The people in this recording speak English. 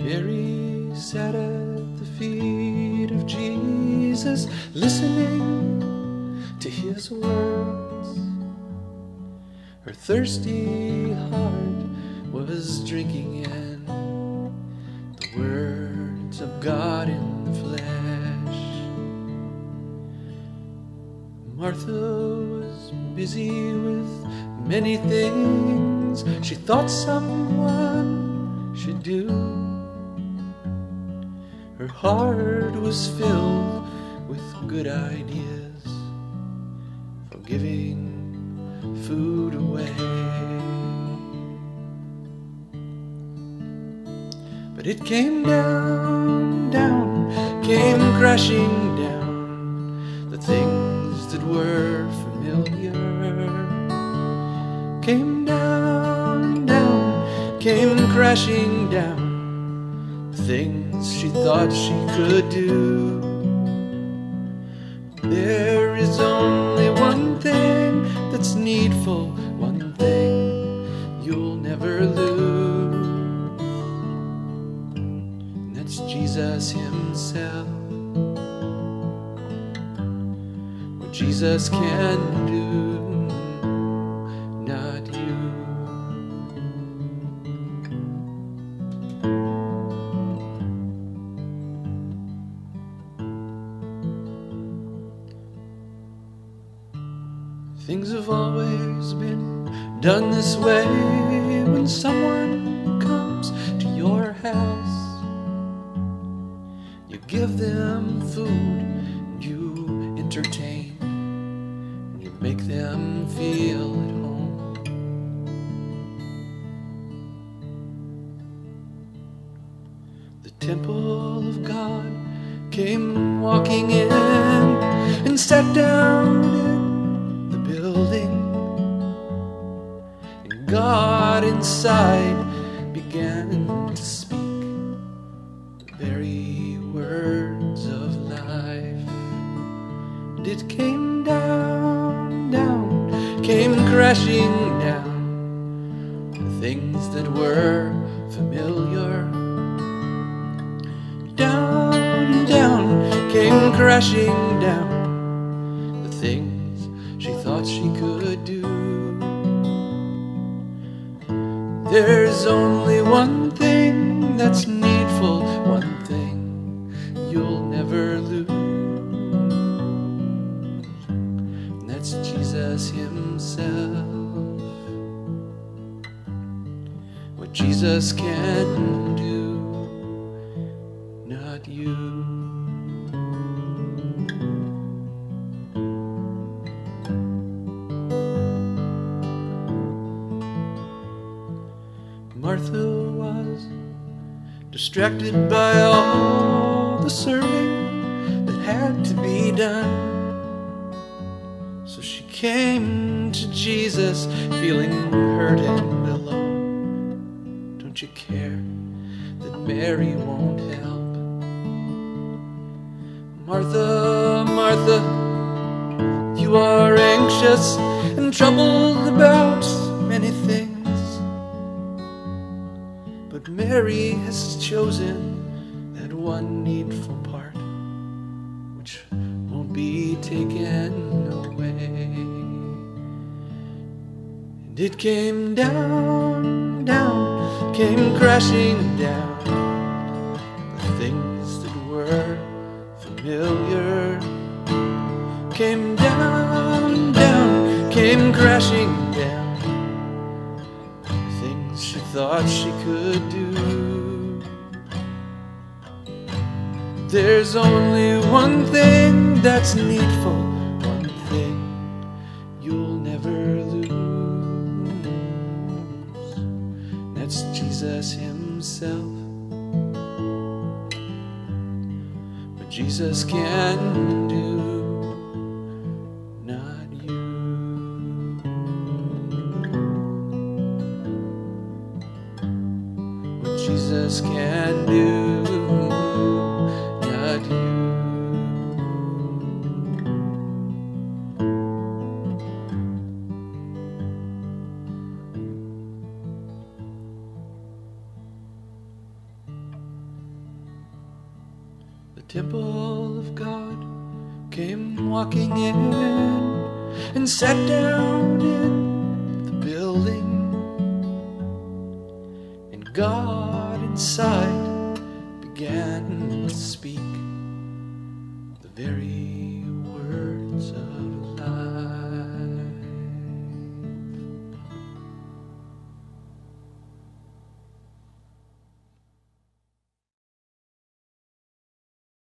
Mary sat at the feet of Jesus, listening to his words. Her thirsty heart was drinking in the words of God in the flesh. Martha was busy with many things she thought someone should do. Her heart was filled with good ideas for giving food away. But it came down, came crashing down. The things that were familiar came down, came crashing down. The things she thought she could do. There is only one thing that's needful, one thing you'll never lose, and that's Jesus himself. What Jesus can do, not you. Things have always been done this way. When someone comes to your house, you give them food and you entertain, and you make them feel at home. The temple of God came walking in and sat down in building, and God inside began to speak the very words of life. And it came down, came crashing down. The things that were familiar, down, came crashing down. The things she thought she could do. There's only one thing that's needful, one thing you'll never lose, and that's Jesus himself. What Jesus can do, not you. Martha was distracted by all the serving that had to be done. So she came to Jesus feeling hurt and alone. Don't you care that Mary won't help? Martha, Martha, you are anxious and troubled about many things, but Mary has chosen that one needful part, which won't be taken away. And it came down, came crashing down. The things that were familiar came down, came crashing down. She thought she could do. There's only one thing that's needful, one thing you'll never lose. That's Jesus himself. What Jesus can do, not you. Jesus can do, not you. temple of God came walking in and sat down in the building, and God inside began to speak. The very